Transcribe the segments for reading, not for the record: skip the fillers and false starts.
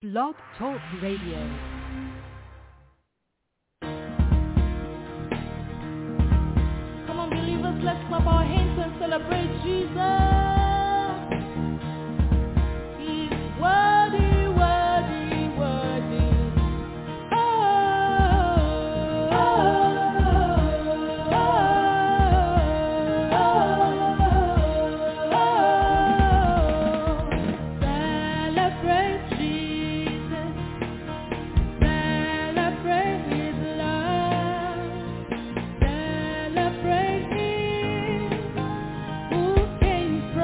Blog Talk Radio. Come on, believers, let's clap our hands and celebrate Jesus. He's worthy, worthy, worthy. Oh, oh, celebrate Jesus. Celebrate His love. Celebrate Him who came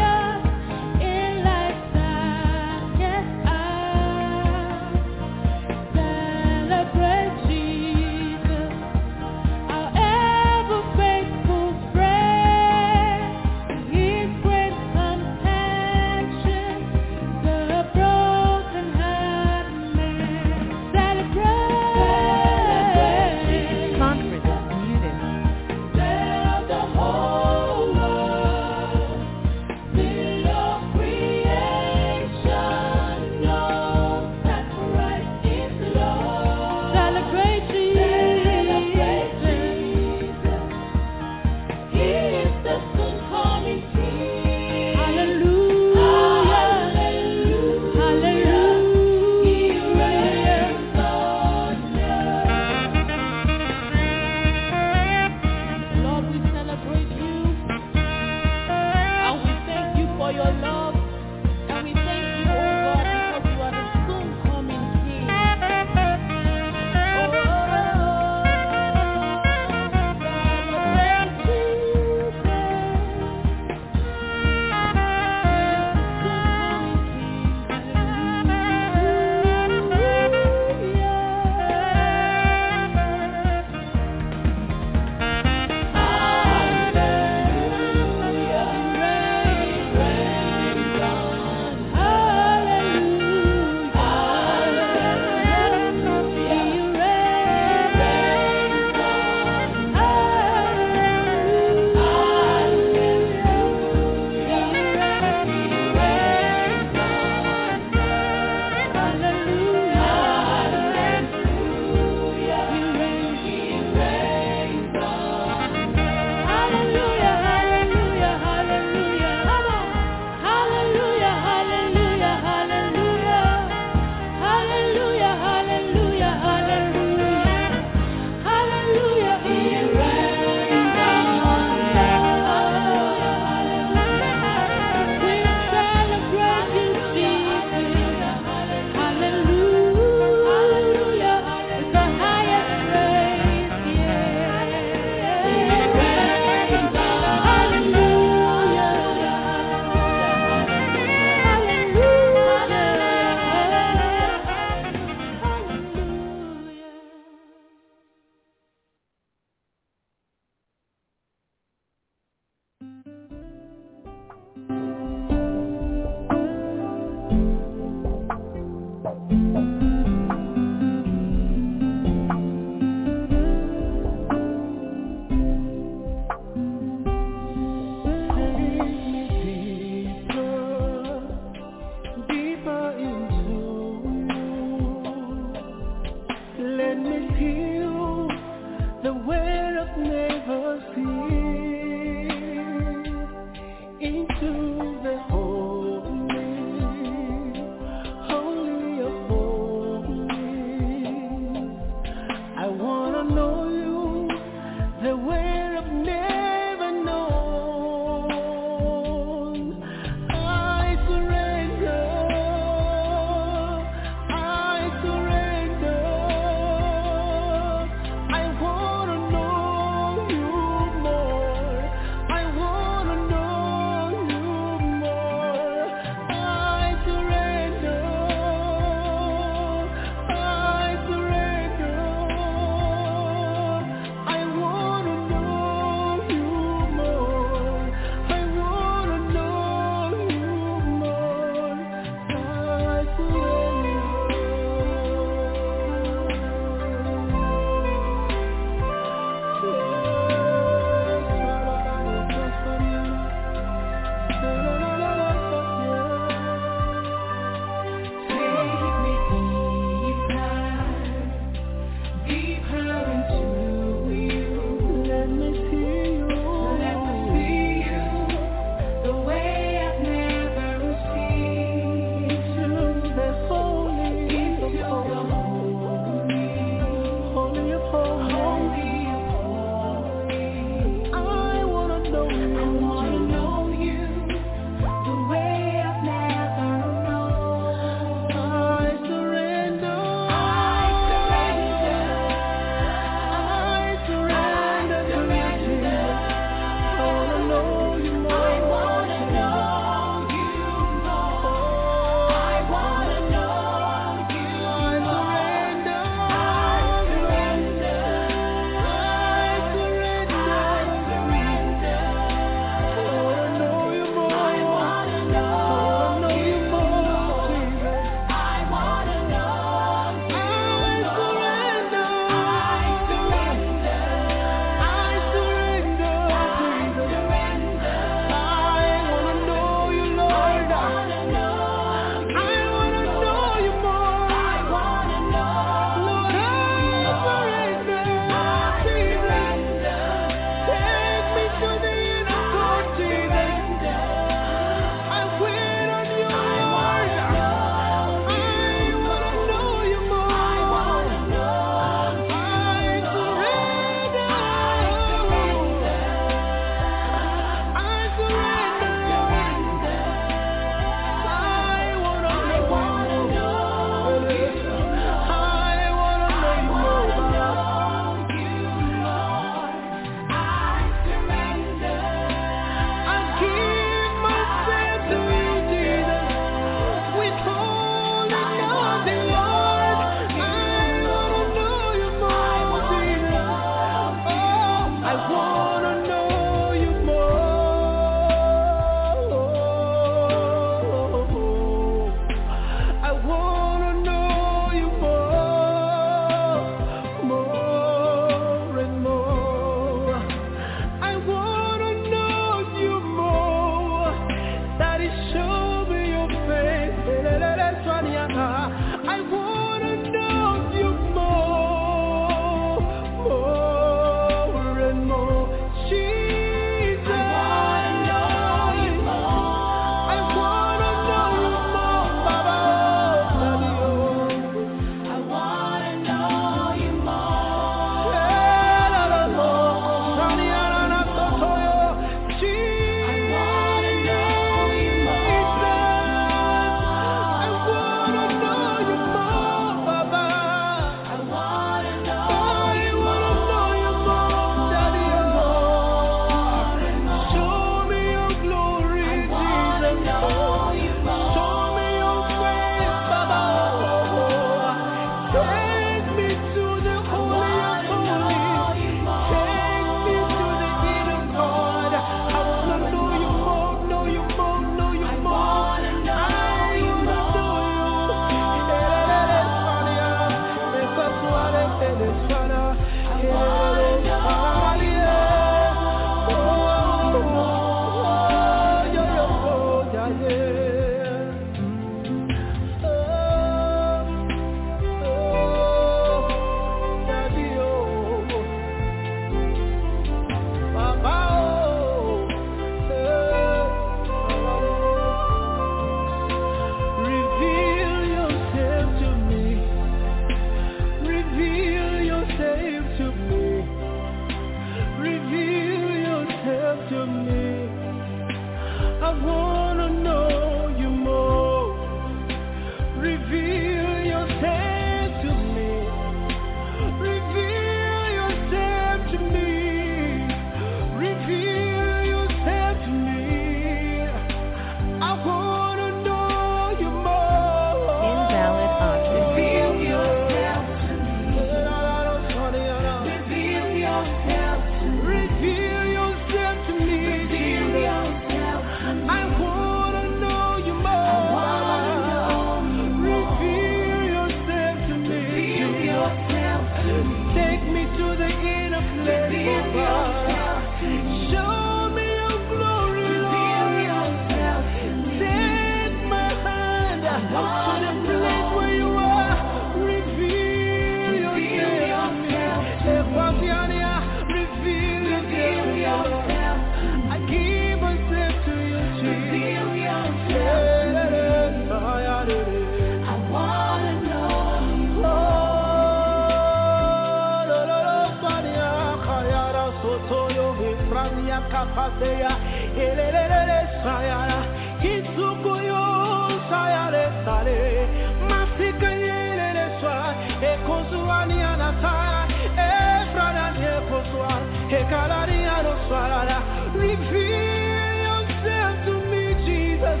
kaseya elelele sayara kisukuyo sayare sare masika yelele swa ekosuani anataya efrana ekoswa ekalari anoswara. Reveal yourself to me, Jesus.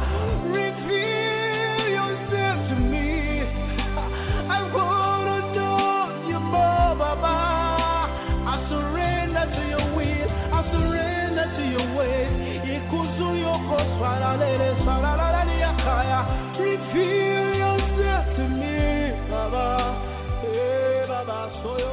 Reveal yourself to me. I wanna know you more, Baba. I surrender to your will. I surrender to your ways. Reveal yourself to me, Baba. Hey, Baba, so you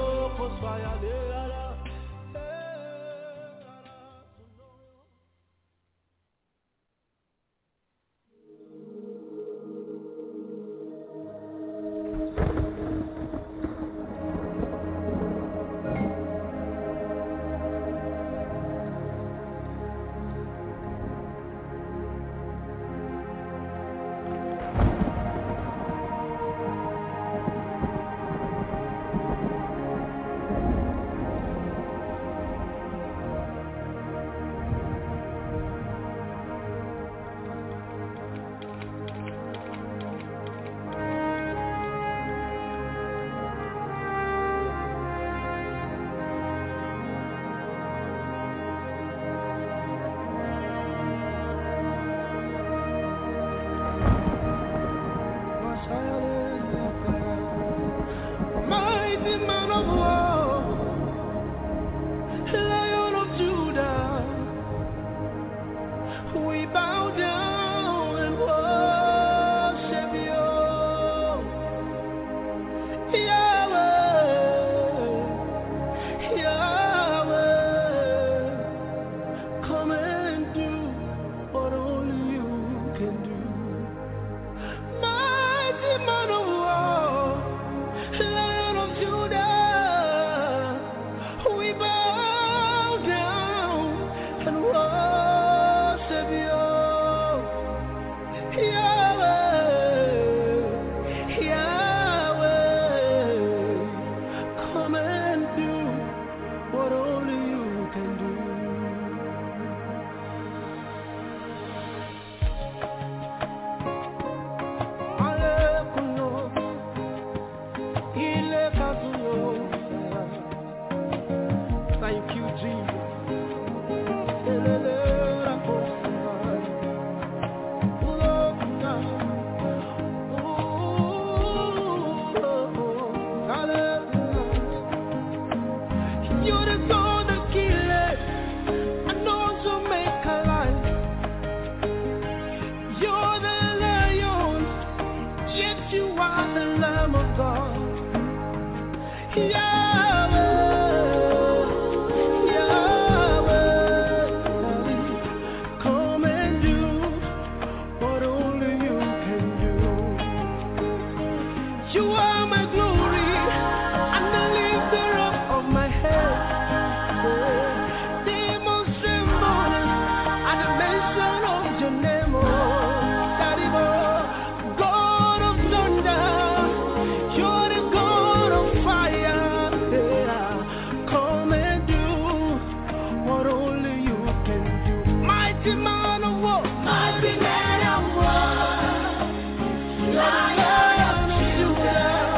Lion of Judah.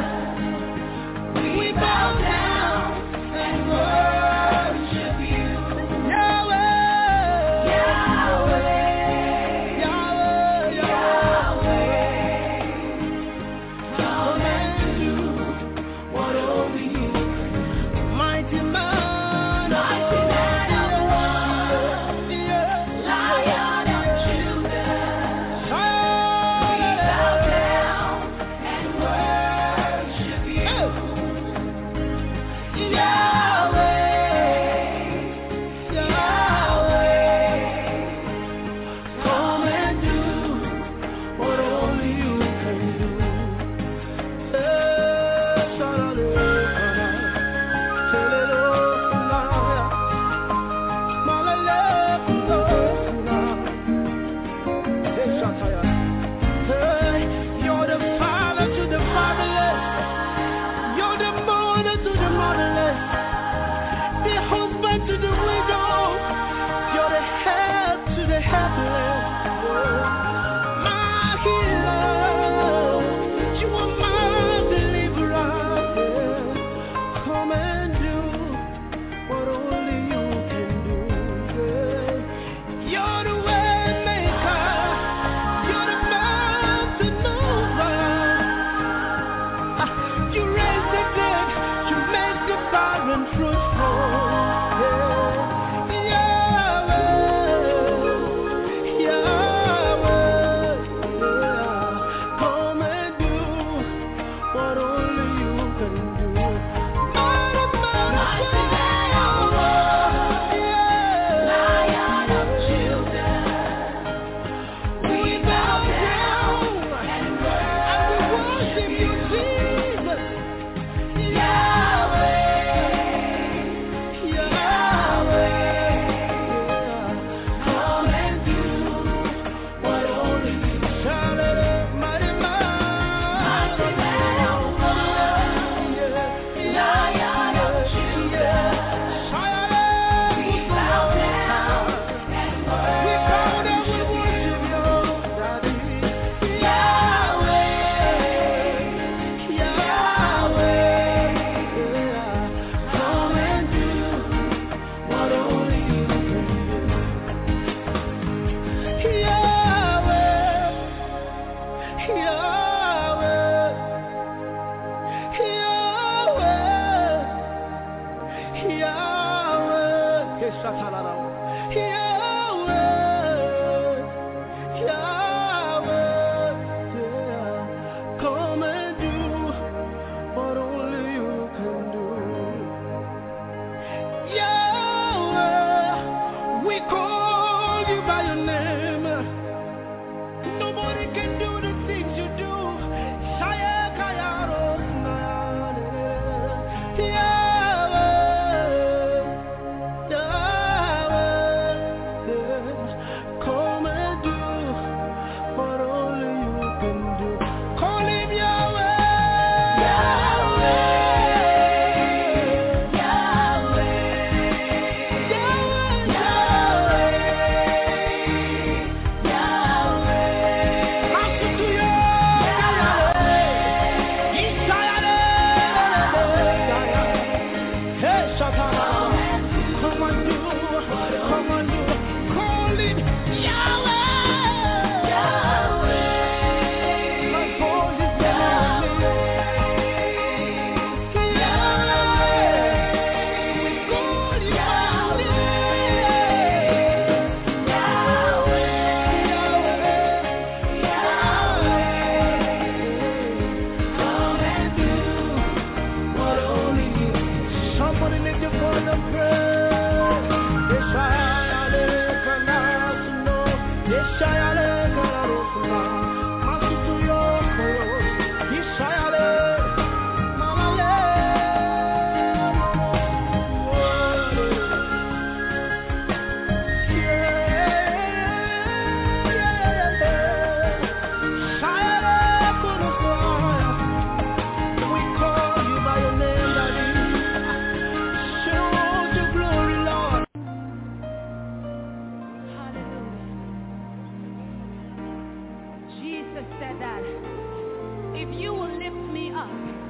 up,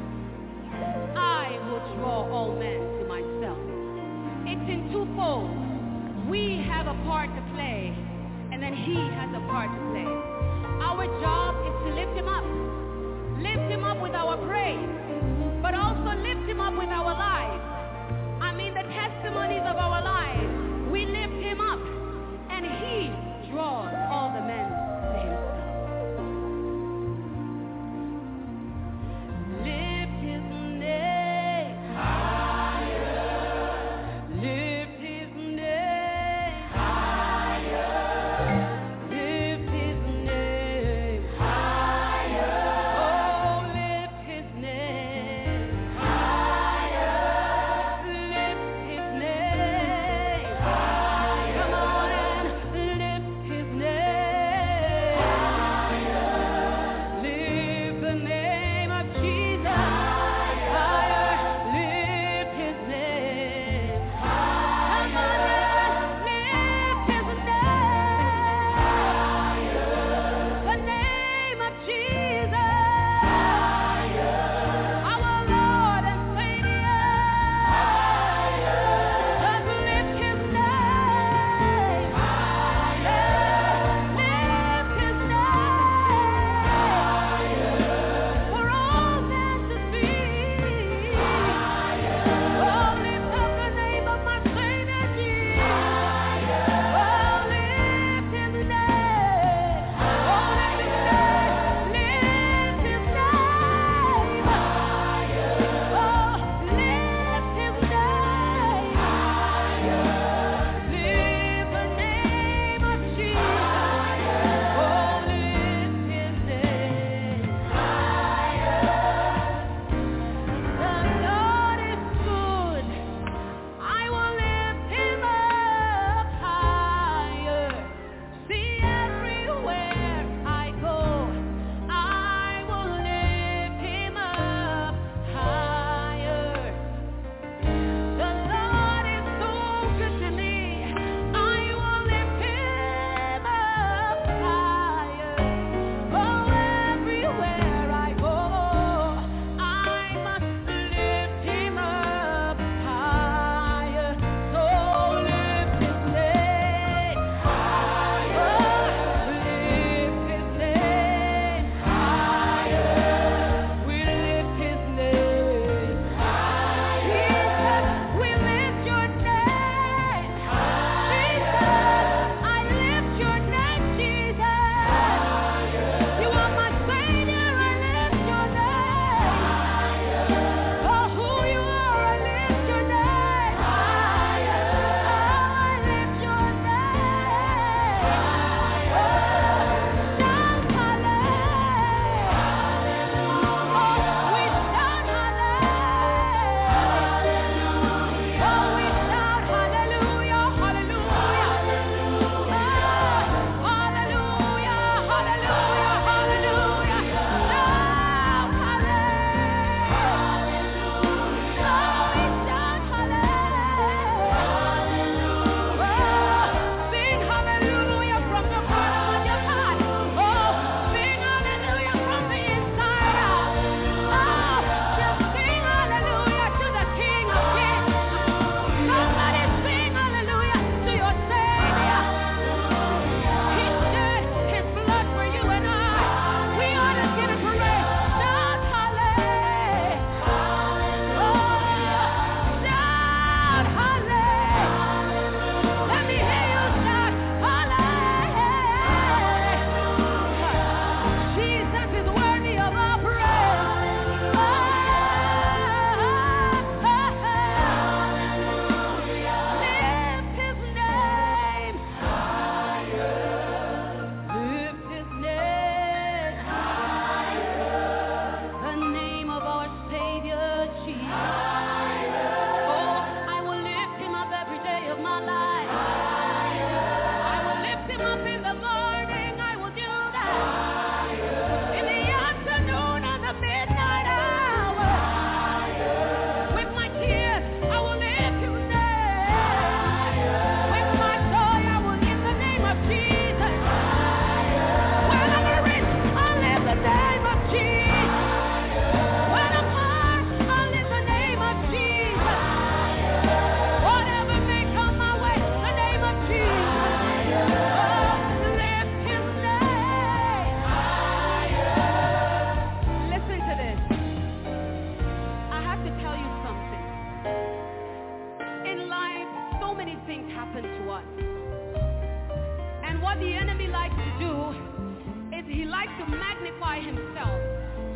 I will draw all men to myself. It's in twofold. We have a part to play, and then he has a part to play. Our job is to lift him up. Lift him up with our praise, but also lift him up with our lives. I mean the testimonies of our lives. We lift him up, and he draws all the men to himself. Lift his name higher. Lift his name higher. Lift his name higher.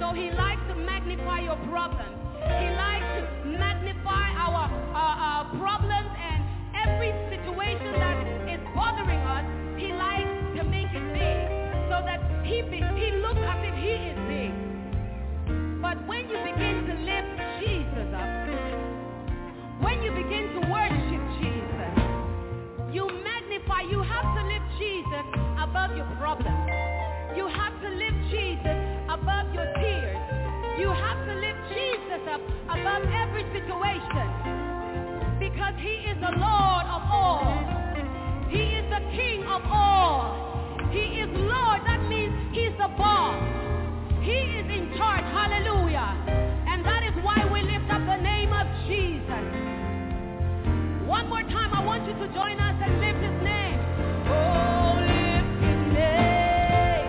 So he likes to magnify your problems. He likes to magnify our problems and every situation that is bothering us. He likes to make it big so that he looks as if he is big. But when you begin to lift Jesus up, when you begin to worship Jesus, you magnify, you have to lift Jesus above your problems. You have to lift Jesus above your tears. You have to lift Jesus up above every situation. Because he is the Lord of all. He is the King of all. He is Lord. That means he's the boss. He is in charge. Hallelujah. And that is why we lift up the name of Jesus. One more time, I want you to join us and lift his name. Oh, lift his name.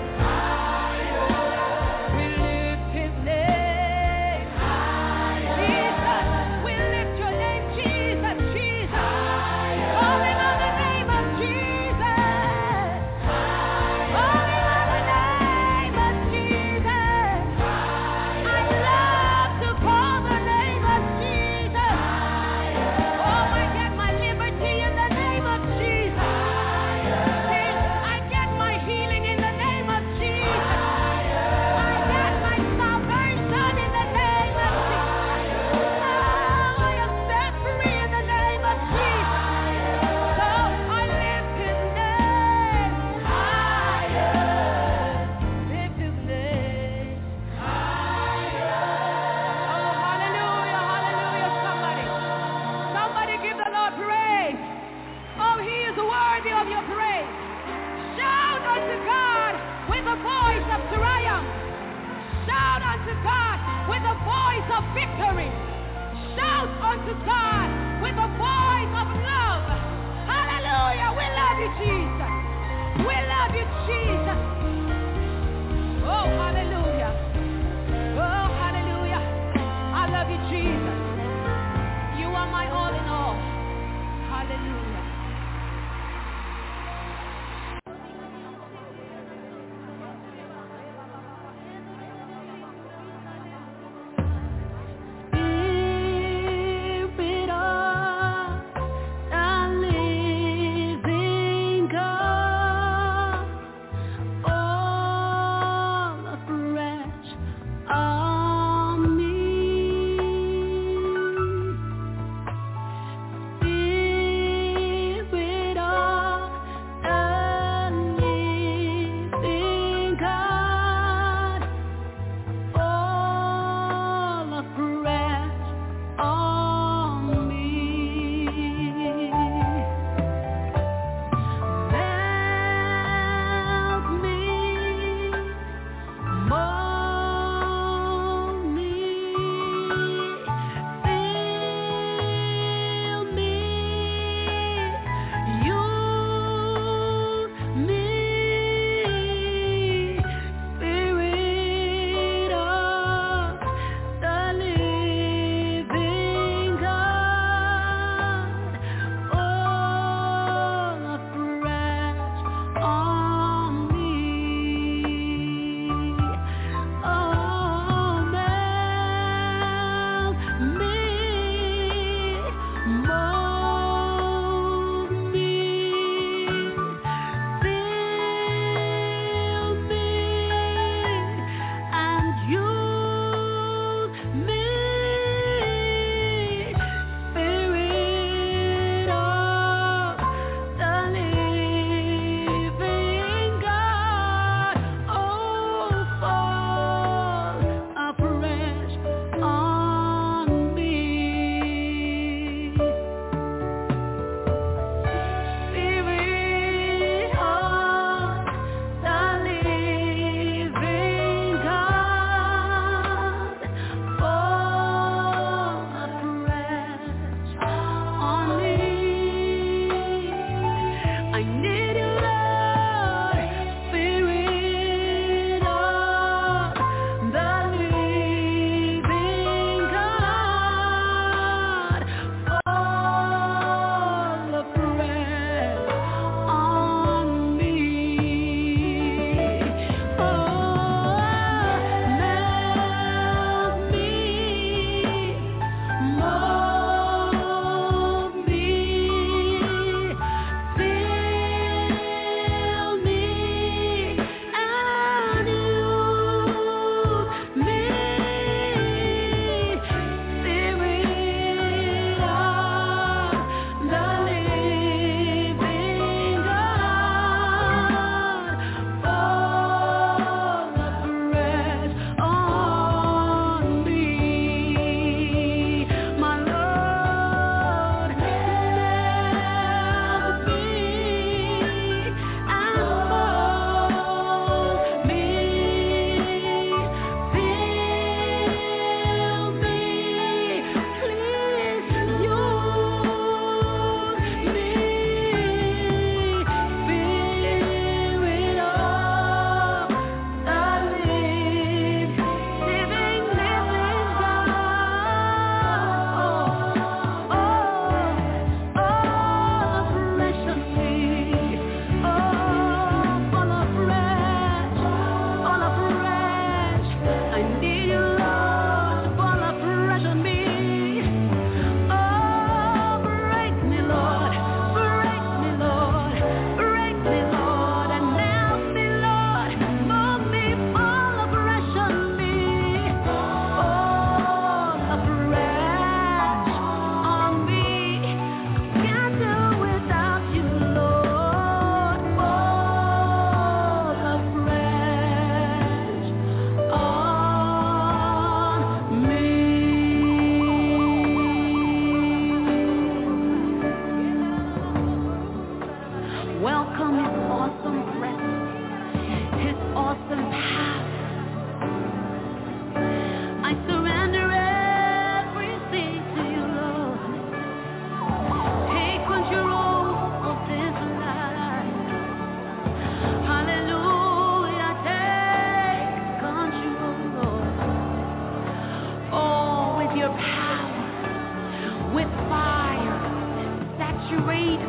We lift his name. Jesus, we lift your name, Jesus, Jesus. Calling on the name of Jesus. Calling on the name of Jesus. I love to call the name of Jesus. Oh, I get my liberty in the name of Jesus. I get my healing in the name of Jesus. I get my salvation in the name of Jesus. Oh, I am set free in the name of Jesus. So I lift his name higher. Lift his name higher. Oh, hallelujah, hallelujah, somebody. Somebody give the Lord praise. Oh, he is worthy of your praise. Shout unto God with a voice of triumph. Shout unto God with a voice of victory. Shout unto God with a voice of love. Hallelujah. We love you, Jesus. We love you, Jesus. Oh, hallelujah. Oh, hallelujah. I love you, Jesus. You are my all in all. Hallelujah. Spirit of the living God, all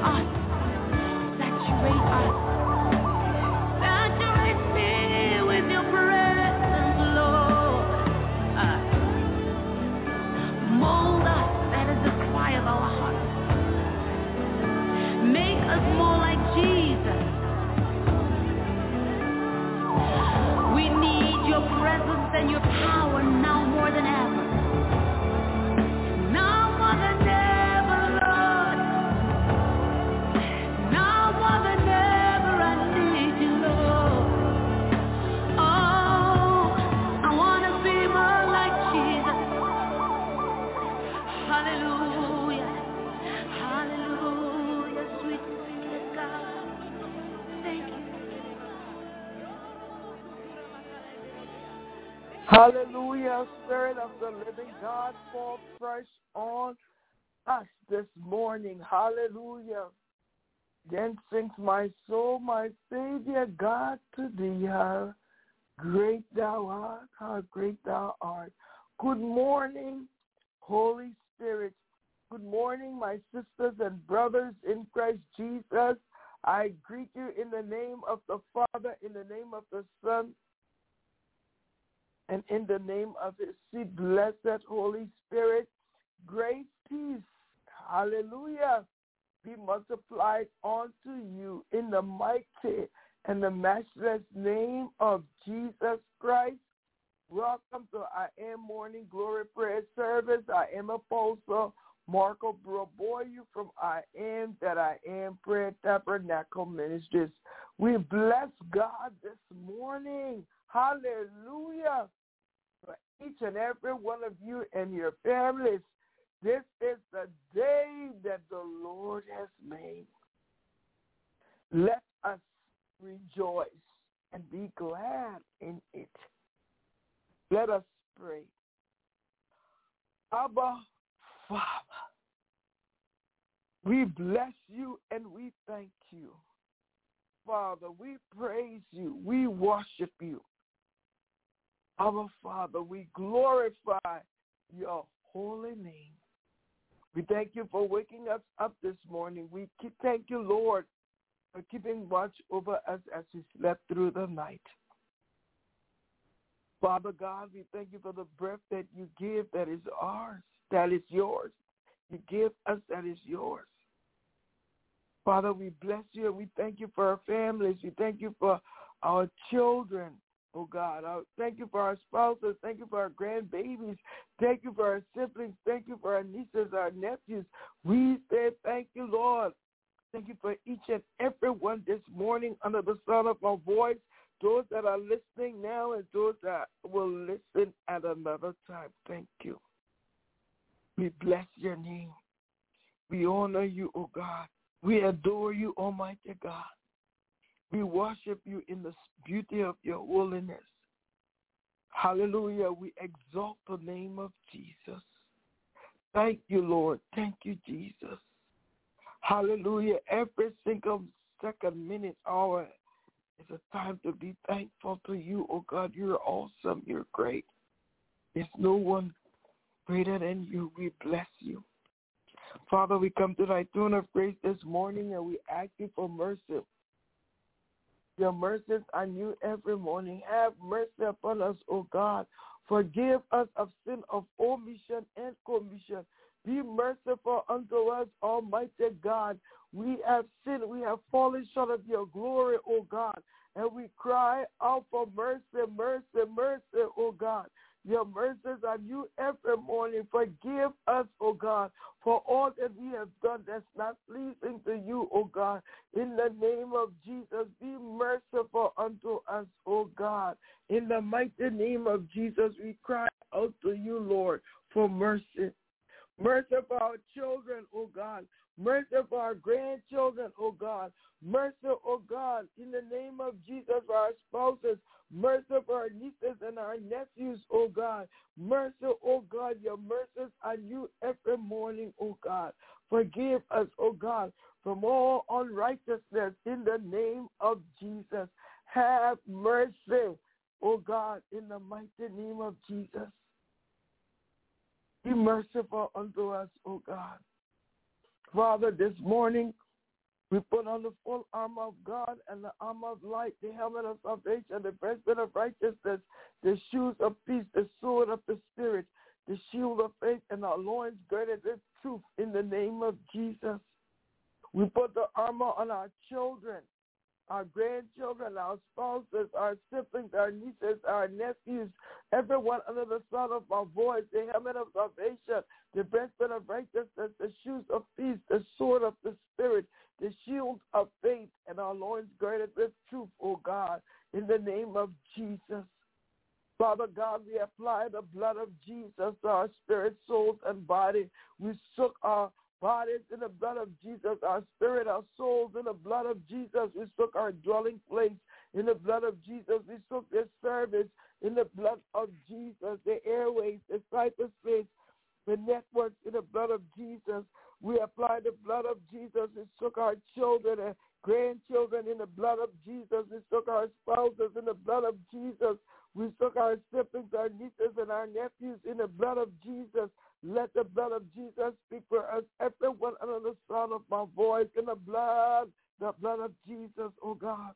us, saturate us. Saturate me with your presence, Lord. Mold us, that is the cry of our hearts. Make us more like Jesus. We need your presence and your power now more than ever. Now more than ever, Lord. Now more than ever, I need you, Lord. Oh, I want to be more like Jesus. Hallelujah. Hallelujah, sweet Spirit God. Thank you. Hallelujah, Spirit of the living God, fall fresh on us this morning. Hallelujah. Then sings my soul, my Savior God, to thee. How great thou art, how great thou art. Good morning, Holy Spirit. Good morning, my sisters and brothers in Christ Jesus. I greet you in the name of the Father, in the name of the Son, and in the name of his sweet, blessed Holy Spirit. Grace, peace, hallelujah, be multiplied unto you in the mighty and the matchless name of Jesus Christ. Welcome to I Am Morning Glory Prayer Service. I am Apostle Marco Broboyu from I Am That I Am Prayer Tabernacle Ministries. We bless God this morning. Hallelujah. For each and every one of you and your families, this is the day that the Lord has made. Let us rejoice and be glad in it. Let us pray. Abba, Father, we bless you and we thank you. Father, we praise you. We worship you. Our Father, we glorify your holy name. We thank you for waking us up this morning. We thank you, Lord, for keeping watch over us as we slept through the night. Father God, we thank you for the breath that you give that is ours, that is yours. You give us that is yours. Father, we bless you and we thank you for our families. We thank you for our children, oh God. Thank you for our spouses. Thank you for our grandbabies. Thank you for our siblings. Thank you for our nieces, our nephews. We say thank you, Lord. Thank you for each and every one this morning under the sound of my voice, those that are listening now and those that will listen at another time. Thank you. We bless your name. We honor you, oh God. We adore you, Almighty God. We worship you in the beauty of your holiness. Hallelujah. We exalt the name of Jesus. Thank you, Lord. Thank you, Jesus. Hallelujah. Every single second, minute, hour is a time to be thankful to you, oh God. You're awesome. You're great. There's no one greater than you. We bless you. Father, we come to thy throne of grace this morning and we ask you for mercy. Your mercies are new every morning. Have mercy upon us, O God. Forgive us of sin of omission and commission. Be merciful unto us, Almighty God. We have sinned. We have fallen short of your glory, O God. And we cry out for mercy, mercy, mercy, O God. Your mercies are new every morning. Forgive us, O God, for all that we have done that's not pleasing to you, O God. In the name of Jesus, be merciful unto us, O God. In the mighty name of Jesus, we cry out to you, Lord, for mercy. Mercy for our children, O God. Mercy for our grandchildren, O God. Mercy, O God, in the name of Jesus for our spouses. Mercy for our nieces and our nephews, O God. Mercy, O God, your mercies are new every morning, O God. Forgive us, O God, from all unrighteousness in the name of Jesus. Have mercy, O God, in the mighty name of Jesus. Be merciful unto us, O God. Father, this morning We put on the full armor of God and the armor of light, the helmet of salvation, the breastplate of righteousness, the shoes of peace, the sword of the Spirit, the shield of faith, and our loins girded with truth in the name of Jesus. We put the armor on our children, our grandchildren, our spouses, our siblings, our nieces, our nephews, everyone under the sound of our voice, the helmet of salvation, the breastplate of righteousness, the shoes of peace, the sword of the Spirit, the shield of faith, and our loins girded with truth, O God, in the name of Jesus. Father God, we apply the blood of Jesus to our spirit, souls, and body. We soak our bodies in the blood of Jesus, our spirit, our souls in the blood of Jesus. We soak our dwelling place in the blood of Jesus. We soak this service in the blood of Jesus, the airways, the cyberspace, the networks in the blood of Jesus. We apply the blood of Jesus. We soak our children and grandchildren in the blood of Jesus. We soak our spouses in the blood of Jesus. We soak our siblings, our nieces, and our nephews in the blood of Jesus. Let the blood of Jesus speak for us, everyone under the sound of my voice, in the blood of Jesus, oh God.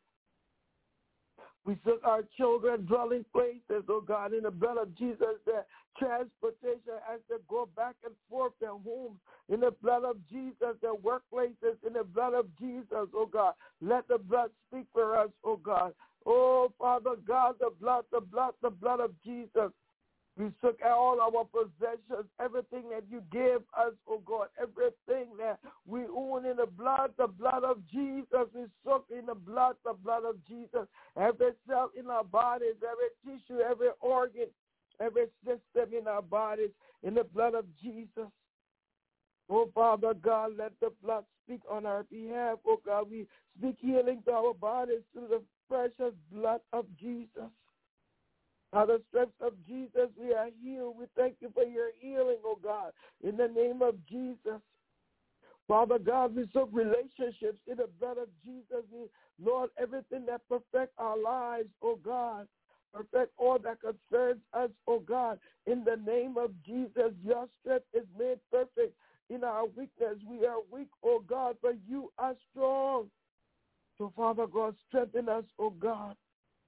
We soak our children, dwelling places, oh God, in the blood of Jesus, their transportation as they go back and forth, their homes, in the blood of Jesus, their workplaces, in the blood of Jesus, oh God. Let the blood speak for us, oh God. Oh, Father God, the blood of Jesus. We took all our possessions, everything that you gave us, oh God, everything that we own in the blood of Jesus. We soak in the blood of Jesus. Every cell in our bodies, every tissue, every organ, every system in our bodies, in the blood of Jesus. Oh, Father God, let the blood speak on our behalf. Oh, God, we speak healing to our bodies through the precious blood of Jesus. By the strength of Jesus, we are healed. We thank you for your healing, oh God, in the name of Jesus. Father God, we soak relationships in the blood of Jesus. Lord, everything that perfects our lives, oh God, perfect all that concerns us, oh God, in the name of Jesus. Your strength is made perfect in our weakness. We are weak, oh God, but you are strong. So, Father God, strengthen us, oh God.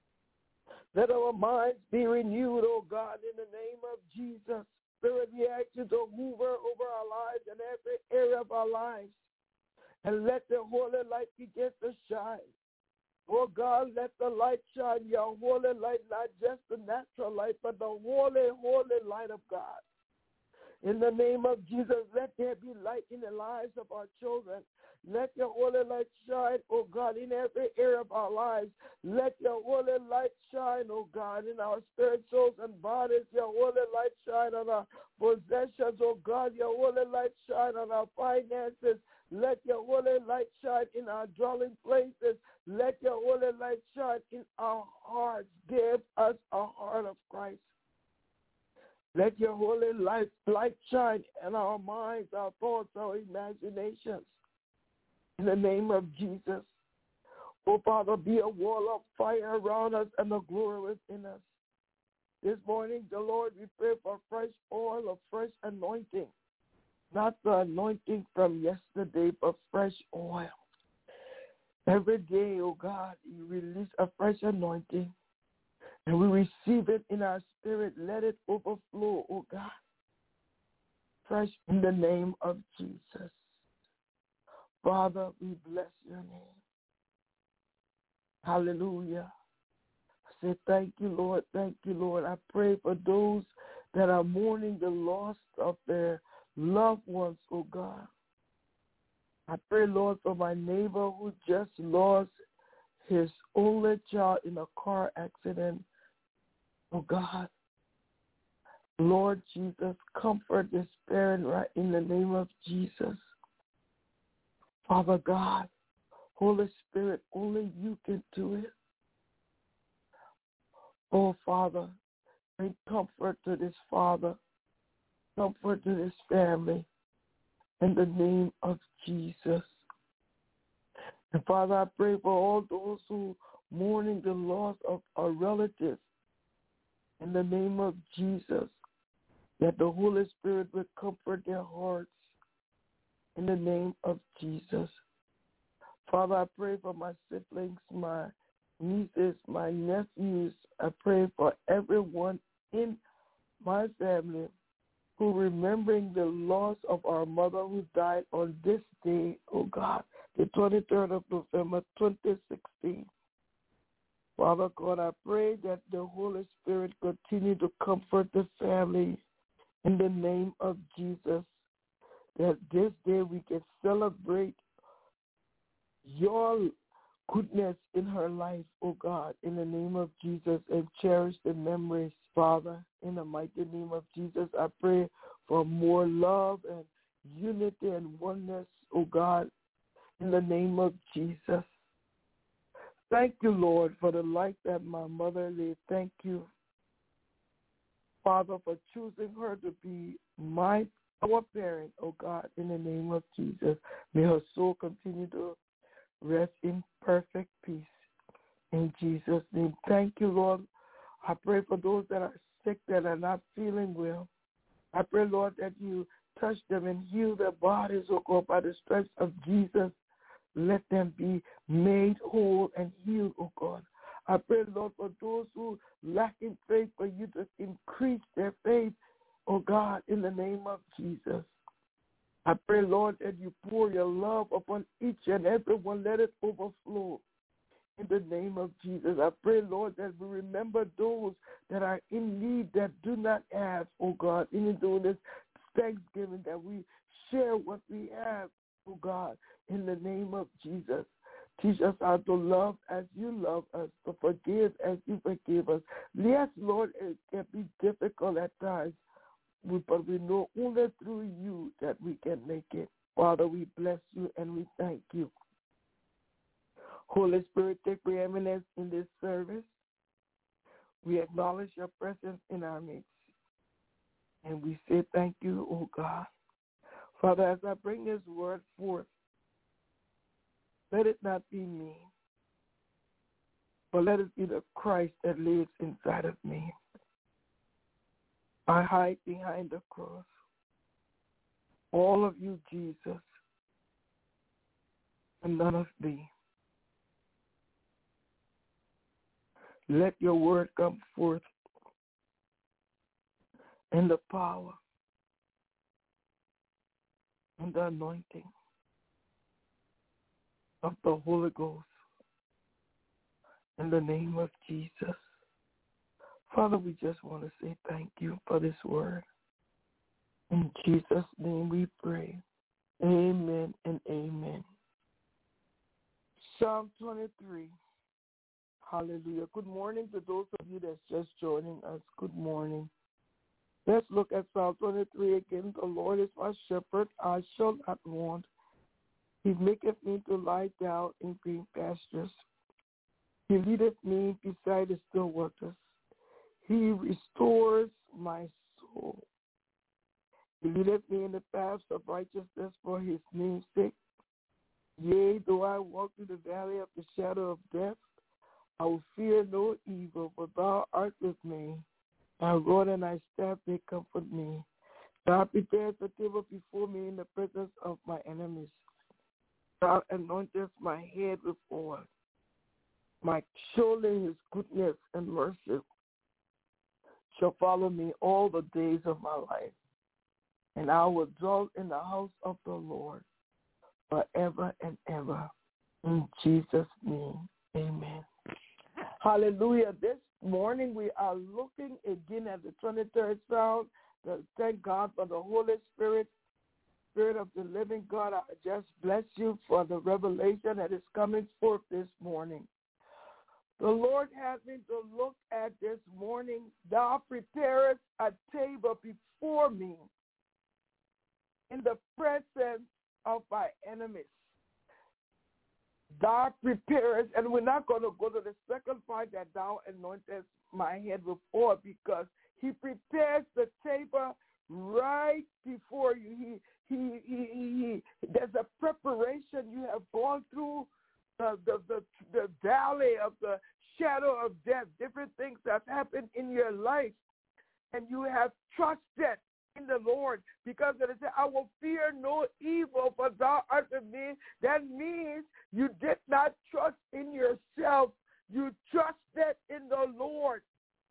Let our minds be renewed, oh God, in the name of Jesus. Spirit, we ask you to hover over our lives and every area of our lives. And let the holy light begin to shine. Oh God, let the light shine, your holy light, not just the natural light, but the holy, holy light of God. In the name of Jesus, let there be light in the lives of our children. Let your holy light shine, oh God, in every area of our lives. Let your holy light shine, oh God, in our spirit, souls, and bodies. Your holy light shine on our possessions, oh God. Your holy light shine on our finances. Let your holy light shine in our dwelling places. Let your holy light shine in our hearts. Give us a heart of Christ. Let your holy light shine in our minds, our thoughts, our imaginations. In the name of Jesus. Oh, Father, be a wall of fire around us and the glory within us. This morning, the Lord, we pray for fresh oil, of fresh anointing. Not the anointing from yesterday, but fresh oil. Every day, oh God, you release a fresh anointing. And we receive it in our spirit. Let it overflow, oh God. Fresh in the name of Jesus. Father, we bless your name. Hallelujah. I say thank you, Lord. Thank you, Lord. I pray for those that are mourning the loss of their loved ones, oh God. I pray, Lord, for my neighbor who just lost his only child in a car accident, oh God. Lord Jesus, comfort this parent right in the name of Jesus. Father God, Holy Spirit, only you can do it. Oh, Father, bring comfort to this father, comfort to this family, in the name of Jesus. And Father, I pray for all those who mourning the loss of a relative, in the name of Jesus, that the Holy Spirit will comfort their hearts. In the name of Jesus. Father, I pray for my siblings, my nieces, my nephews. I pray for everyone in my family who remembering the loss of our mother who died on this day, oh God, the 23rd of November, 2016. Father God, I pray that the Holy Spirit continue to comfort the family in the name of Jesus, that this day we can celebrate your goodness in her life, oh God, in the name of Jesus, and cherish the memories, Father, in the mighty name of Jesus. I pray for more love and unity and oneness, oh God, in the name of Jesus. Thank you, Lord, for the life that my mother lived. Thank you, Father, for choosing her to be our parent, oh God, in the name of Jesus. May her soul continue to rest in perfect peace. In Jesus' name. Thank you, Lord. I pray for those that are sick, that are not feeling well. I pray, Lord, that you touch them and heal their bodies, oh God, by the stripes of Jesus. Let them be made whole and healed, oh God. I pray, Lord, for those who lack in faith, for you to increase their faith, oh God, in the name of Jesus. I pray, Lord, that you pour your love upon each and every one. Let it overflow in the name of Jesus. I pray, Lord, that we remember those that are in need, that do not have, oh God, even during this Thanksgiving, that we share what we have, oh God, in the name of Jesus. Teach us how to love as you love us, to forgive as you forgive us. Yes, Lord, it can be difficult at times, but we know only through you that we can make it. Father, we bless you and we thank you. Holy Spirit, take preeminence in this service. We acknowledge your presence in our midst. And we say thank you, oh God. Father, as I bring this word forth, let it not be me, but let it be the Christ that lives inside of me. I hide behind the cross. All of you, Jesus, and none of me. Let your word come forth in the power and the anointing of the Holy Ghost. In the name of Jesus. Father, we just want to say thank you for this word. In Jesus' name we pray. Amen and amen. Psalm 23. Hallelujah. Good morning to those of you that's just joining us. Good morning. Let's look at Psalm 23 again. The Lord is my shepherd, I shall not want. He maketh me to lie down in green pastures. He leadeth me beside the still waters. He restores my soul. He leadeth me in the paths of righteousness for his name's sake. Yea, though I walk through the valley of the shadow of death, I will fear no evil, for thou art with me. Thy rod and thy staff, they comfort me. Thou preparest a table before me in the presence of my enemies. Thou anointest my head with oil. My surely his goodness and mercy shall follow me all the days of my life, and I will dwell in the house of the Lord forever and ever. In Jesus' name, amen. Hallelujah. This morning we are looking again at the 23rd Psalm. Thank God for the Holy Spirit, Spirit of the living God. I just bless you for the revelation that is coming forth this morning. The Lord has me to look at this morning. Thou preparest a table before me in the presence of my enemies. Thou preparest, and we're not going to go to the second part, that thou anointest my head with oil, because he prepares the table right before you. There's a preparation. You have gone through the valley of the shadow of death, different things that have happened in your life, and you have trusted in the Lord, because it said, I will fear no evil, for thou art with me. That means you did not trust in yourself. You trusted in the Lord.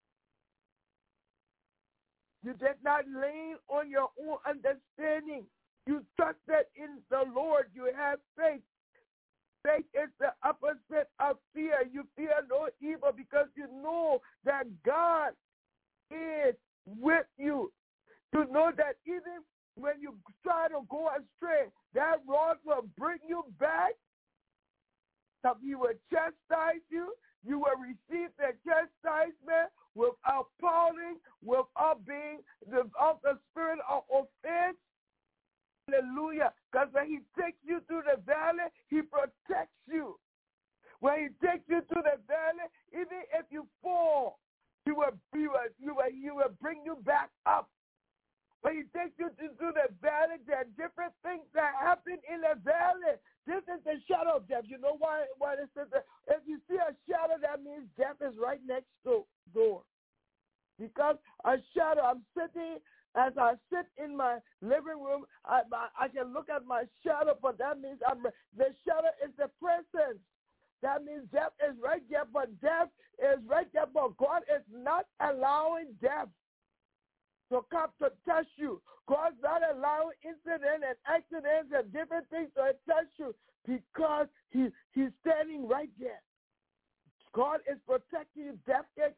You did not lean on your own understanding. You trusted in the Lord. You have faith. Faith is the opposite of fear. You fear no evil because you know that God is with you. You know that even when you try to go astray, that rod will bring you back. So he will chastise you. You will receive the chastisement without pouting, without being of the spirit of offense. Hallelujah. Because when he takes you through the valley, he protects you. When he takes you through the valley, even if you fall, he will bring you back up. When he takes you through the valley, there are different things that happen in the valley. This is the shadow of death. You know why it says that? If you see a shadow, that means death is right next door. Because a shadow, I'm sitting, as I sit in my living room, I can look at my shadow, but that means the shadow is the presence. That means death is right there, but death is right there, but God is not allowing death to come to touch you. God's not allowing incidents and accidents and different things to touch you because he's standing right there. God is protecting you. Death is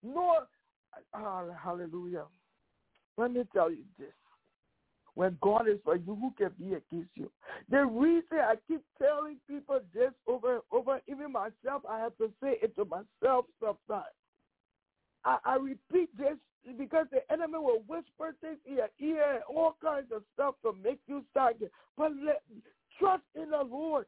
hallelujah. Let me tell you this. When God is for you, who can be against you? The reason I keep telling people this over and over, even myself, I have to say it to myself sometimes. I repeat this because the enemy will whisper things in your ear and all kinds of stuff to make you stagnant. But trust in the Lord.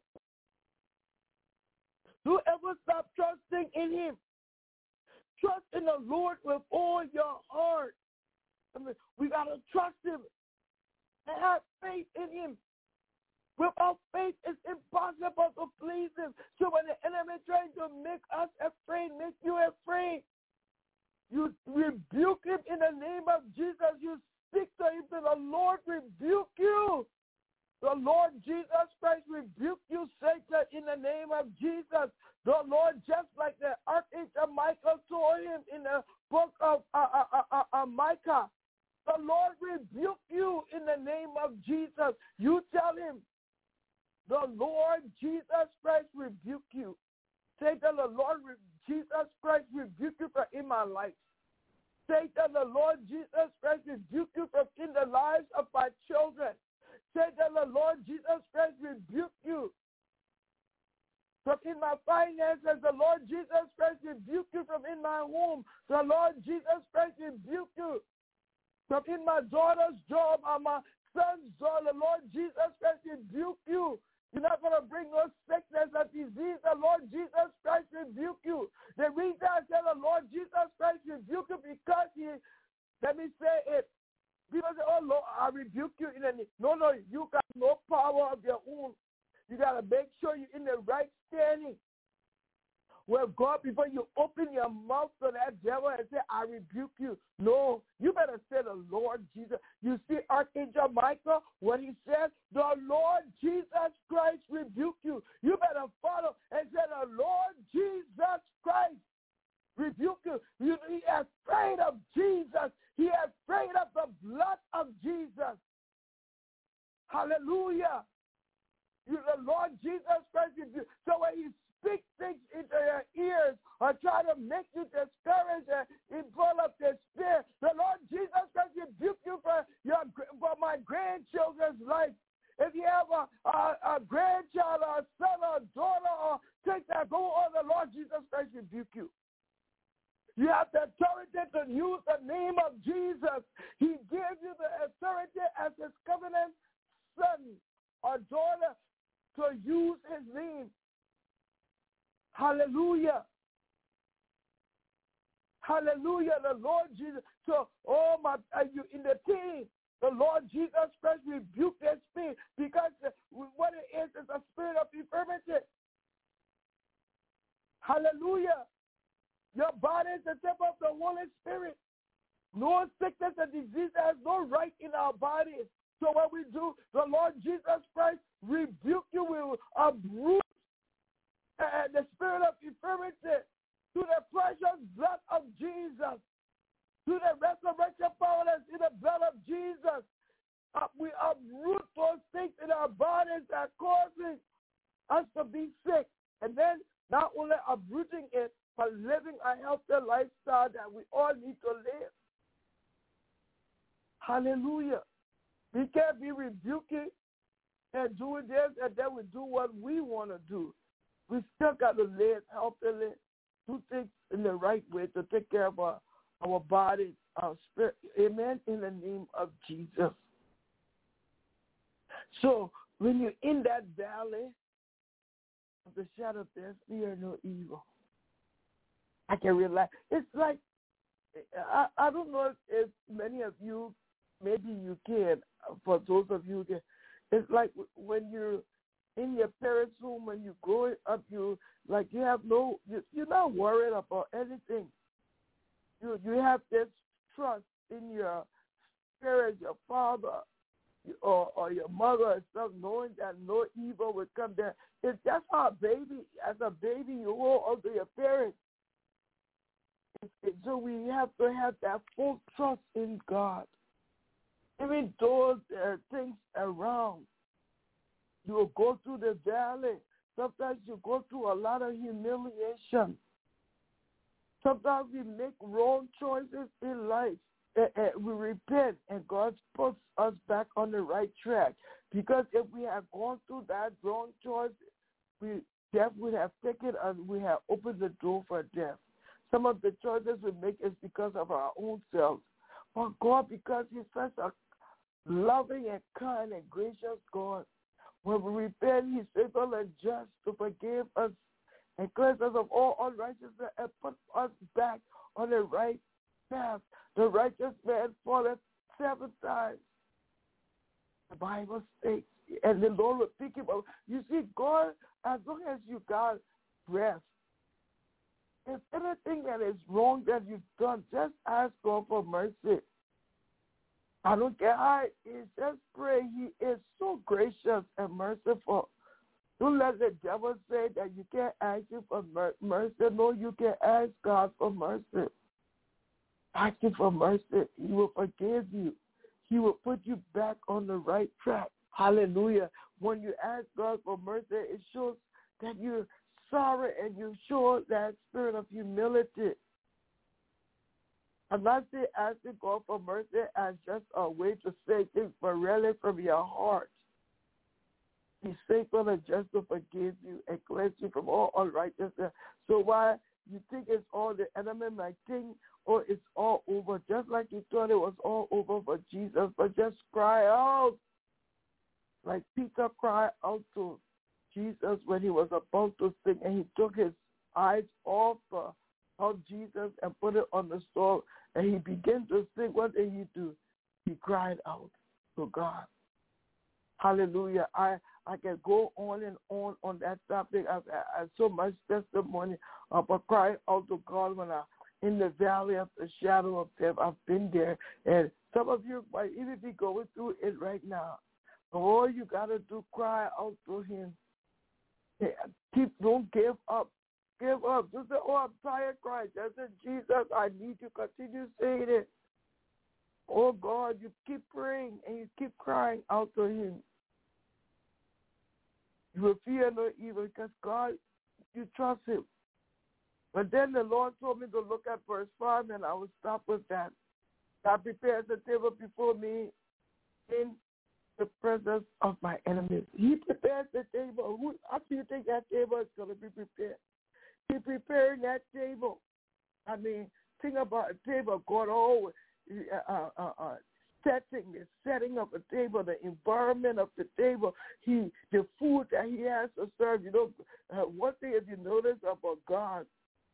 Don't ever stop trusting in him. Trust in the Lord with all your heart. We got to trust him and have faith in him. Without faith, it's impossible to please him. So when the enemy tries to make us afraid, make you afraid, you rebuke him in the name of Jesus. You speak to him, to the Lord rebuke you. The Lord Jesus Christ rebuke you, Satan, in the name of Jesus. The Lord, just like the Archangel Michael told him in the book of Micah, the Lord rebuke you in the name of Jesus. You tell him, the Lord Jesus Christ rebuke you. Say that the Lord Jesus Christ rebuke you from in my life. Say that the Lord Jesus Christ rebuke you from in the lives of my children. Say that the Lord Jesus Christ rebuke you from in my finances. The Lord Jesus Christ rebuke you from in my home. The Lord Jesus Christ rebuke you from in my daughter's job or my son's job. The Lord Jesus Christ rebuke you. You're not going to bring no sickness or disease. The Lord Jesus Christ rebuke you. The reason I said the Lord Jesus Christ rebuke you because let me say it. People say, oh, Lord, I rebuke you in the name. No, you got no power of your own. You got to make sure you're in the right standing with God before you open your mouth to that devil and say, I rebuke you. No, you better say the Lord Jesus. You see Archangel Michael, what he said, the Lord Jesus Christ rebuke you. You better follow and say, the Lord Jesus Christ rebuke you. He is afraid of Jesus. He is afraid of the blood of Jesus. Hallelujah. The Lord Jesus Christ rebuke. So when he speaks things into your ears or try to make you discouraged and full of despair, the Lord Jesus Christ rebuke you for my grandchildren's life. If you have a grandchild or a son or a daughter or take that, go on, the Lord Jesus Christ rebuke you. You have the authority to use the name of Jesus. He gives you the authority as his covenant son or daughter to use his name. Hallelujah. Hallelujah. The Lord Jesus. So, you in the team, the Lord Jesus Christ rebuked that spirit because what it is a spirit of infirmity. Hallelujah. Your body is the temple of the Holy Spirit. No sickness and disease has no no right in our bodies. So what we do, the Lord Jesus Christ rebuke you. We will uproot the spirit of infirmity through the precious blood of Jesus, through the resurrection power that's in the blood of Jesus. We uproot those things in our bodies that are causing us to be sick. And then not only uprooting it, but living a healthy lifestyle that we all need to live. Hallelujah. We can't be rebuking and doing this and then we do what we want to do. We still got to live healthily, do things in the right way to take care of our bodies, our spirit. Amen. In the name of Jesus. So when you're in that valley of the shadow of death, fear no evil. I can relax. It's like, I don't know if many of you, maybe you can, for those of you who can, it's like when you're in your parents' home, when you're growing up, you're not worried about anything. You have this trust in your parents, your father, or your mother and stuff, knowing that no evil will come there. That's how as a baby, you hold on to your parents. So we have to have that full trust in God. Even though there are things around, you will go through the valley. Sometimes you go through a lot of humiliation. Sometimes we make wrong choices in life. We repent, and God puts us back on the right track. Because if we had gone through that wrong choice, death would have taken us. We have opened the door for death. Some of the choices we make is because of our own selves. But God, because He's such a loving and kind and gracious God, when we repent, He's faithful and just to forgive us and cleanse us of all unrighteousness and put us back on the right path. The righteous man falleth 7 times. The Bible states, and the Lord will pick him up. You see, God, as long as you got breath, if anything that is wrong that you've done, just ask God for mercy. I don't care how it is. Just pray. He is so gracious and merciful. Don't let the devil say that you can't ask Him for mercy. No, you can ask God for mercy. Ask Him for mercy. He will forgive you. He will put you back on the right track. Hallelujah. When you ask God for mercy, it shows that you're sorry and you show that spirit of humility. I'm not saying asking God for mercy as just a way to say things, but really from your heart. He's faithful and just to forgive you and cleanse you from all unrighteousness. So why you think it's all the enemy might think, or it's all over, just like He thought it was all over for Jesus, but just cry out. Like Peter cried out to Jesus when he was about to sink, and he took his eyes off of Jesus and put it on the stone, and he began to sing. What did he do? He cried out to God. Hallelujah. I can go on and on that topic. I have so much testimony about crying out to God when I'm in the valley of the shadow of death. I've been there, and some of you might even be going through it right now. All you got to do, cry out to Him. Don't give up. Give up. Just say, I'm tired crying. Just say, Jesus, I need you. Continue saying it. Oh, God, you keep praying and you keep crying out to Him. You will fear no evil because God, you trust Him. But then the Lord told me to look at verse 5, and I will stop with that. God prepares the table before me in the presence of my enemies. He prepares the table. How do you think that table is going to be prepared? He preparing that table. I mean, think about a table. God always setting up a table, the environment of the table, the food that He has to serve. You know, one thing if you notice about God,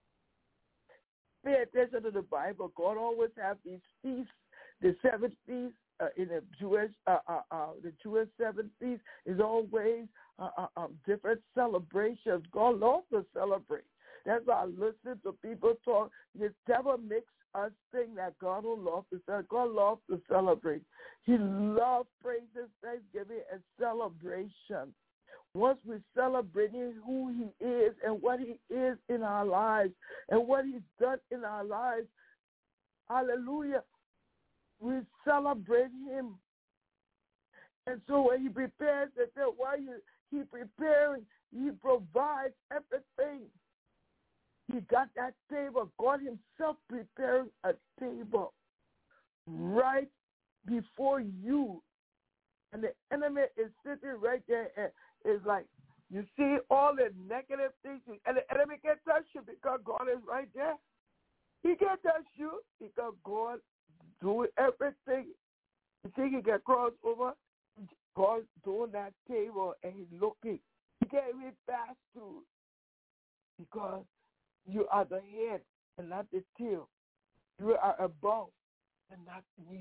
pay attention to the Bible. God always has these feasts, the 7 feasts. In the Jewish 7 feasts is always different celebrations. God loves to celebrate. That's why I listen to people talk. The devil makes a thing that God will love to celebrate. God loves to celebrate. He loves praises, thanksgiving, and celebration. Once we celebrate who he is and what he is in our lives and what he's done in our lives, hallelujah, we celebrate him. And so when he prepares the table, while he preparing, he provides everything. He got that table, God himself preparing a table right before you. And the enemy is sitting right there and it's like, you see all the negative things, and the enemy can't touch you because God is right there. He can't touch you because God doing everything. You think he can cross over? God's doing that table and he's looking. He can't even pass through because you are the head and not the tail. You are above and not beneath.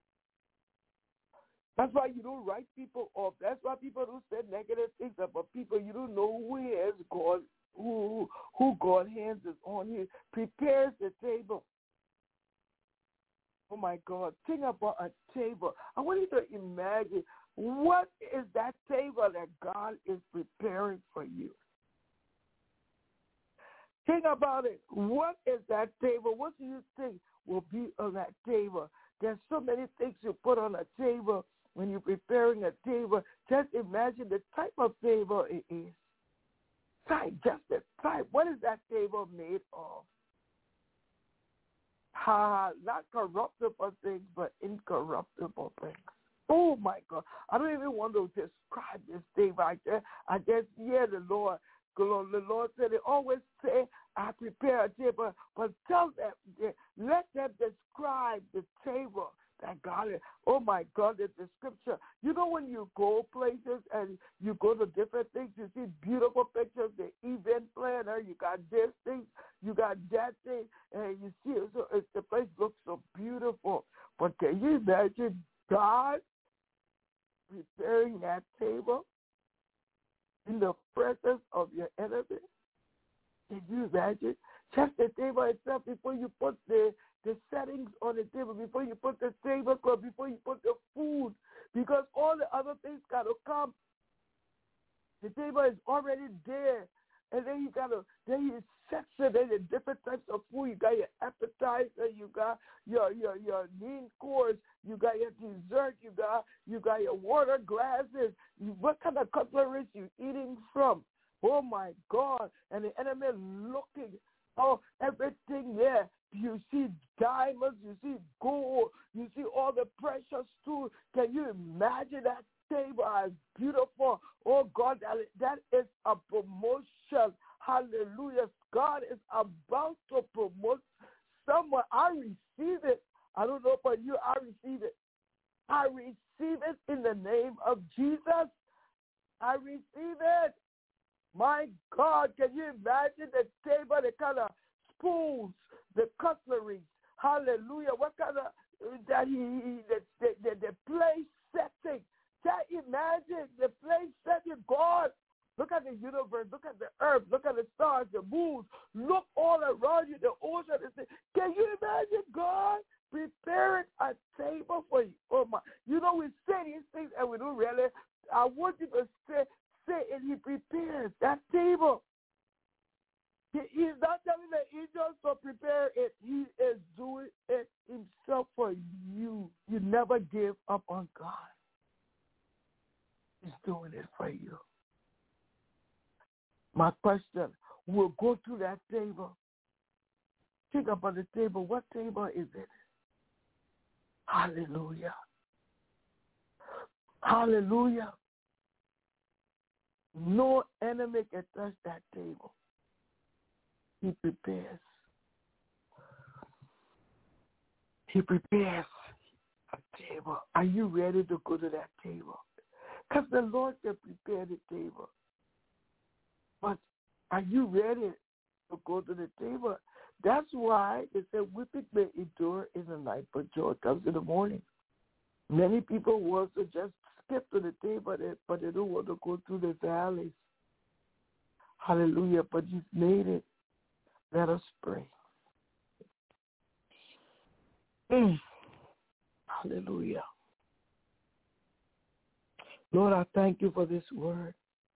That's why you don't write people off. That's why people don't say negative things about people. You don't know who is God, who God hands is on. He prepares the table. Oh my God, think about a table. I want you to imagine, what is that table that God is preparing for you? Think about it. What is that table? What do you think will be on that table? There's so many things you put on a table when you're preparing a table. Just imagine the type of table it is. Just the type. What is that table made of? Not corruptible things, but incorruptible things. Oh, my God. I don't even want to describe this table. I just hear the Lord. The Lord said, they always say, I prepare a table, but tell them, let them describe the table that God is. Oh, my God, it's the scripture. You know, when you go places and you go to different things, you see beautiful pictures, the event planner, you got this thing, you got that thing, and you see it. So the place looks so beautiful. But can you imagine God preparing that table in the presence of your enemy? Can you imagine? Just the table itself, before you put the settings on the table, before you put the tablecloth, before you put the food, because all the other things got to come. The table is already there. And then he sets it in the different types of food. You got your appetizer, you got your main course, you got your dessert, you got your water glasses. What kind of cutlery you eating from? Oh my God! And the enemy looking. Oh, everything there. You see diamonds, you see gold, you see all the precious tools. Can you imagine that table is beautiful? Oh God, that is a promotion. Hallelujah. God is about to promote someone. I receive it. I don't know about you, I receive it. I receive it in the name of Jesus. I receive it. My God, can you imagine the table, the kind of spoons, the cutlery? Hallelujah. What kind of, the place setting. Just imagine the place setting. God, look at the universe, look at the earth, look at the stars, the moons, look all around you, the ocean. Can you imagine God preparing a table for you? Oh my! You know, we say these things and we don't really. I want you to say it. He prepares that table. He's not telling the angels to prepare it. He is doing it himself for you. You never give up on God. He's doing it for you. My question, we'll go to that table. Think about the table. What table is it? Hallelujah. Hallelujah. No enemy can touch that table. He prepares. He prepares a table. Are you ready to go to that table? Because the Lord can prepare the table. But are you ready to go to the table? That's why they say weeping may endure in the night, but joy comes in the morning. Many people want to just skip to the table, but they don't want to go through the valleys. Hallelujah. But you've made it. Let us pray. Hallelujah. Lord, I thank you for this word.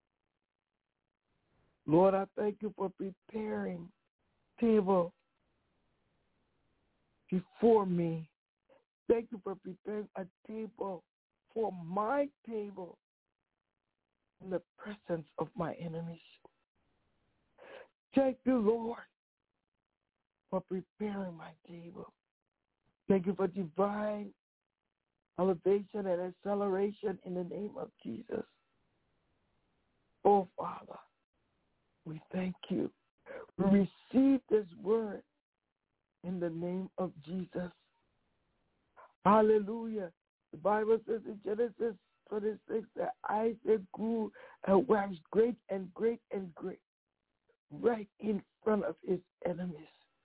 Lord, I thank you for preparing table before me. Thank you for preparing a table for my table in the presence of my enemies. Thank you, Lord, for preparing my table. Thank you for divine elevation and acceleration in the name of Jesus. Oh, Father, we thank you. We receive this word in the name of Jesus. Hallelujah. The Bible says in Genesis 26 that Isaac grew and waxed great and great and great right in front of his enemies.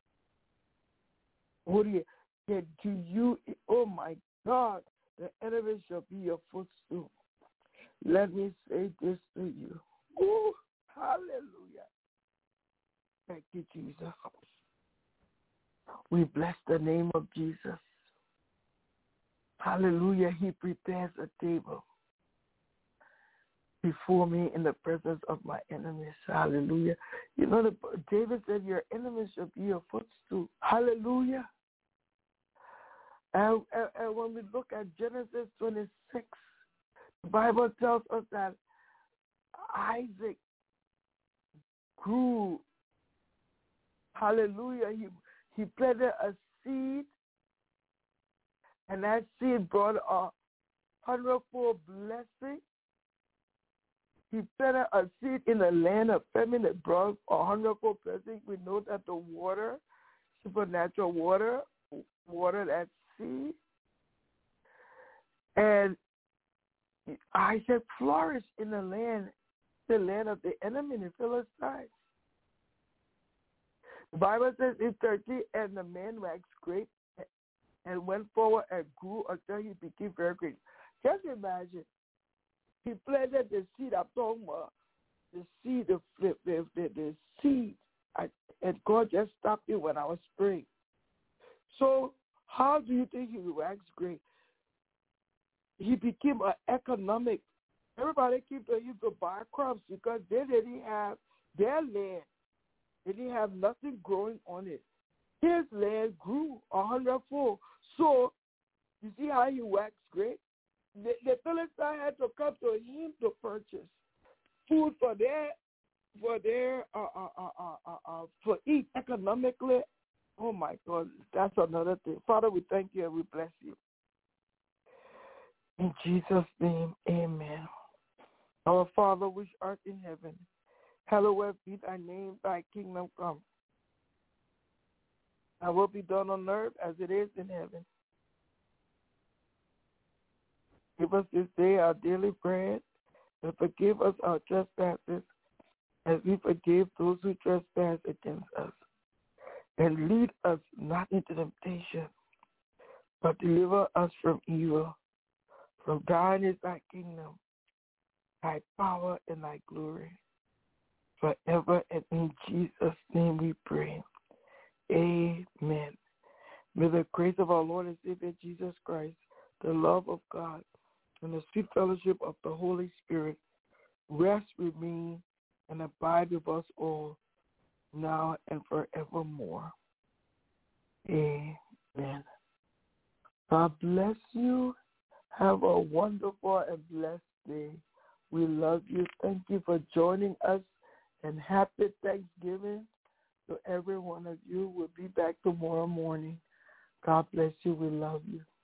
What do you, oh my God, the enemy shall be your footstool. Let me say this to you. Oh, hallelujah. Thank you, Jesus. We bless the name of Jesus. Hallelujah. He prepares a table before me in the presence of my enemies. Hallelujah. You know, David said, your enemies shall be your footstool. Hallelujah. And when we look at Genesis 26, the Bible tells us that Isaac grew. Hallelujah. He planted a seed, and that seed brought a hundredfold blessing. He planted a seed in the land of famine that brought a hundredfold blessing. We know that the water, supernatural water, that seed. And Isaac flourished in the land of the enemy, the Philistines. The Bible says in 13, and the man waxed great and went forward and grew until he became very great. Just imagine, he planted the seed. I'm talking about the seed, the seed, and God just stopped it when I was praying. So how do you think he waxed great? He became an economic. Everybody keep saying you could buy crops because they didn't have their land. They didn't have nothing growing on it. His land grew 100-fold. So you see how he waxed great? The Philistines had to come to him to purchase food for eat economically. Oh my God, that's another thing. Father, we thank you and we bless you. In Jesus' name, amen. Our Father, which art in heaven, hallowed be thy name, thy kingdom come. Thy will be done on earth as it is in heaven. Give us this day our daily bread, and forgive us our trespasses, as we forgive those who trespass against us. And lead us not into temptation, but deliver us from evil. For thine is thy kingdom, thy power, and thy glory, forever, and in Jesus' name we pray. Amen. May the grace of our Lord and Savior Jesus Christ, the love of God, and the sweet fellowship of the Holy Spirit rest, remain, and abide with us all, now and forevermore. Amen. God bless you. Have a wonderful and blessed day. We love you. Thank you for joining us, and happy Thanksgiving to every one of you. We'll be back tomorrow morning. God bless you. We love you.